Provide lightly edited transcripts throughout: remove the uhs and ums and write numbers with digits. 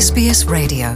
SBS Radio.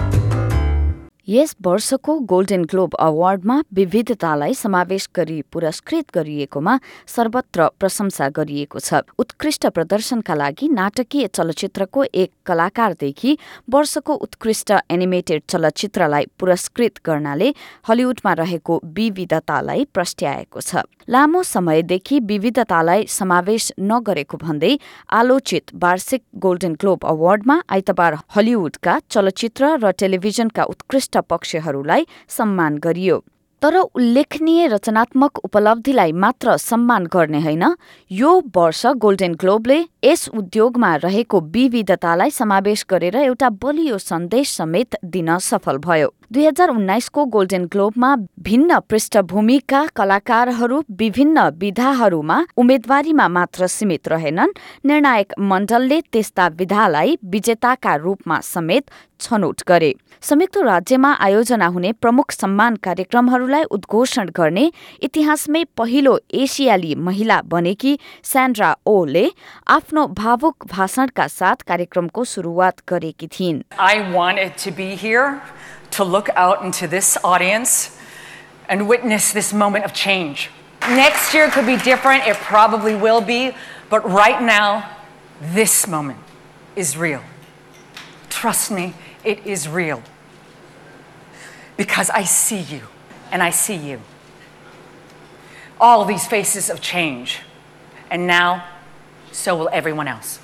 यस वर्षको golden globe अवार्डमा विविधतालाई समावेश गरी पुरस्कृत गरिएकोमा सर्वत्र प्रशंसा गरिएको छ। उत्कृष्ट प्रदर्शनका लागि नाटकीय चलचित्रको एक कलाकारदेखि वर्षको उत्कृष्ट एनिमेटेड चलचित्रलाई पुरस्कृत गर्नाले हलिउडमा रहेको विविधतालाई प्रस्ट्याएको छ। लामो समयदेखि विविधतालाई समावेश नगरेको भन्दै आलोचित वार्षिक गोल्डन ग्लोब अवार्डमा आइतबार हलिउडका चलचित्र र टेलिभिजनका उत्कृष्ट पक्षहरूलाई सम्मान गरियो। तर उल्लेखनीय रचनात्मक उपलब्धिलाई मात्र सम्मान गर्ने होइन, यो वर्ष गोल्डन ग्लोबले यस उद्योगमा रहेको विविधतालाई समावेश गरेर एउटा बलियो सन्देश समेत दिन सफल भयो। 2019 को गोल्डन ग्लोबमा भिन्न पृष्ठभूमिका कलाकारहरू विभिन्न विधाहरूमा उम्मेदवारीमा मात्र सीमित रहेनन्। निर्णायक मण्डलले त्यस्ता विधालाई विजेताका रूपमा समेत छनौट गरे। संयुक्त राज्यमा आयोजना हुने प्रमुख सम्मान कार्यक्रमहरूलाई उद्घोषण गर्ने इतिहासमै पहिलो एसियाली महिला बनेकी स्यान्ड्रा ओले आफ्नो भावुक भाषणका साथ कार्यक्रमको सुरुवात गरेकी थिइन्। I wanted to be here to look out into this audience and witness this moment of change. Next year could be different, it probably will be, but right now, this moment is real. Trust me, it is real. Because I see you, and I see you. All these faces of change, and now, so will everyone else.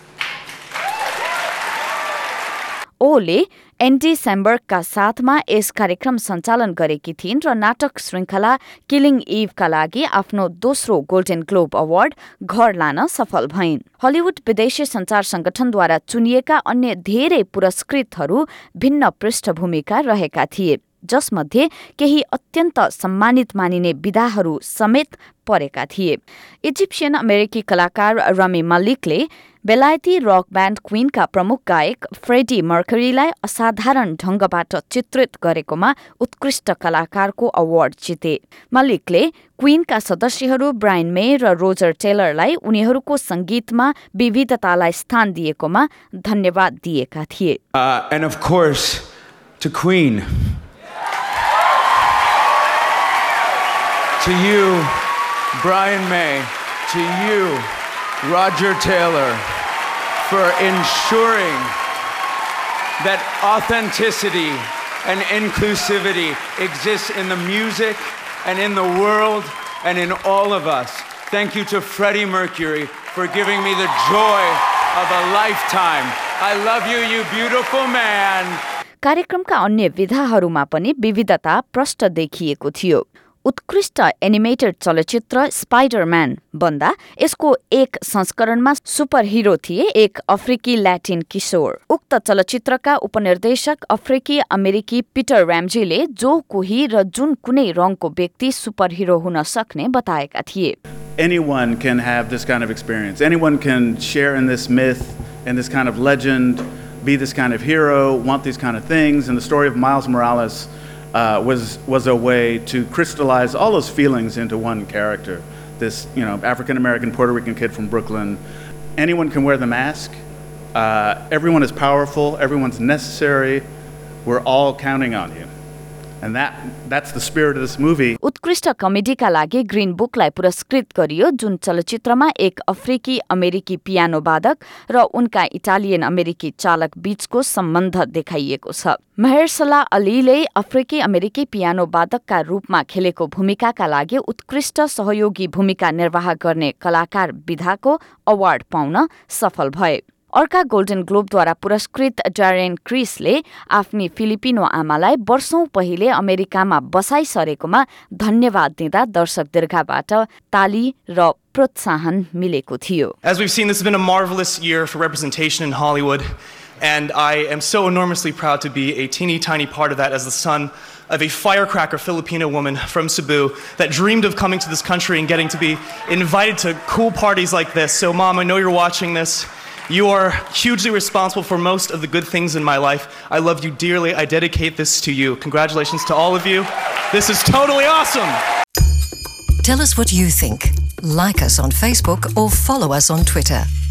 ओले एन्डी स्याम्बर्गका साथमा यस कार्यक्रम सञ्चालन गरेकी थिइन् र नाटक श्रृङ्खला killing इभका लागि आफ्नो दोस्रो गोल्डन ग्लोब अवार्ड घर लान सफल भइन्। हलिउड विदेशी सञ्चार संगठनद्वारा चुनिएका अन्य धेरै पुरस्कृतहरू भिन्न पृष्ठभूमिका रहेका थिए, जसमध्ये केही अत्यन्त सम्मानित मानिने विधाहरू समेत परेका थिए। इजिप्सियन अमेरिकी कलाकार रमी मल्लिकले बेलायती रक ब्यान्ड क्वीनका प्रमुख गायक फ्रेडी मर्करीलाई असाधारण ढंगबाट चित्रित गरेकोमा उत्कृष्ट कलाकारको अवार्ड जिते। मल्लिकले क्वीनका सदस्यहरू ब्रायन मे र रोजर टेलरलाई उनीहरूको संगीतमा विविधतालाई स्थान दिएकोमा धन्यवाद दिएका थिए। And of course, to Queen. To you, Brian May, to you, Roger Taylor, for ensuring that authenticity and inclusivity exists in the music and in the world and in all of us. Thank you to Freddie Mercury for giving me the joy of a lifetime. I love you, you beautiful man. कार्यक्रमका अन्य विधाहरूमा पनि विविधता प्रष्ट देखिएको थियो। उत्कृष्ट animated चलचित्र स्पाइडरम्यान बन्दा यसको एक संस्करणमा सुपर हिरो थिए एक अफ्रिकी ल्याटिन किशोर। उक्त चलचित्रका उपनिर्देशक अफ्रिकी अमेरिकी पिटर र्याम्जीले जो कोही र जुन कुनै रङको व्यक्ति सुपर हिरो हुन सक्ने बताएका थिए। Anyone can have this kind of experience. Anyone can share in this myth and this kind of legend, be this kind of hero, want these kind of things. And the story of Miles Morales was a way to crystallize all those feelings into one character. This, African American Puerto Rican kid from Brooklyn. Anyone can wear the mask. Everyone is powerful. Everyone's necessary. We're all counting on you. And that's the spirit of this movie. उत्कृष्ट कमेडीका लागि green बुकलाई पुरस्कृत गरियो, जुन चलचित्रमा एक अफ्रिकी अमेरिकी piano वादक र उनका इटालियन अमेरिकी चालक बीचको सम्बन्ध देखाइएको छ। महेरसला अलीले अफ्रिकी अमेरिकी पियानो वादकका रूपमा खेलेको भूमिकाका लागि उत्कृष्ट सहयोगी भूमिका निर्वाह गर्ने कलाकार विधाको अवार्ड पाउन सफल भए। अर्का गोल्डन ग्लोबद्वारा पुरस्कृत डारेन क्रिसले आफ्नी फिलिपिनो आमालाई वर्षौं पहिले अमेरिकामा बसाई सरेकोमा धन्यवाद दिँदा दर्शक दीर्घाबाट ताली र प्रोत्साहन मिलेको थियो। As we've seen, this has been a marvelous year for representation in Hollywood, and I am so enormously proud to be a teeny tiny part of that as the son of a firecracker Filipino woman from Cebu that dreamed of coming to this country and getting to be invited to cool parties like this. So Mom, I know you're watching this. You are hugely responsible for most of the good things in my life. I love you dearly. I dedicate this to you. Congratulations to all of you. This is totally awesome. Tell us what you think. Like us on Facebook or follow us on Twitter.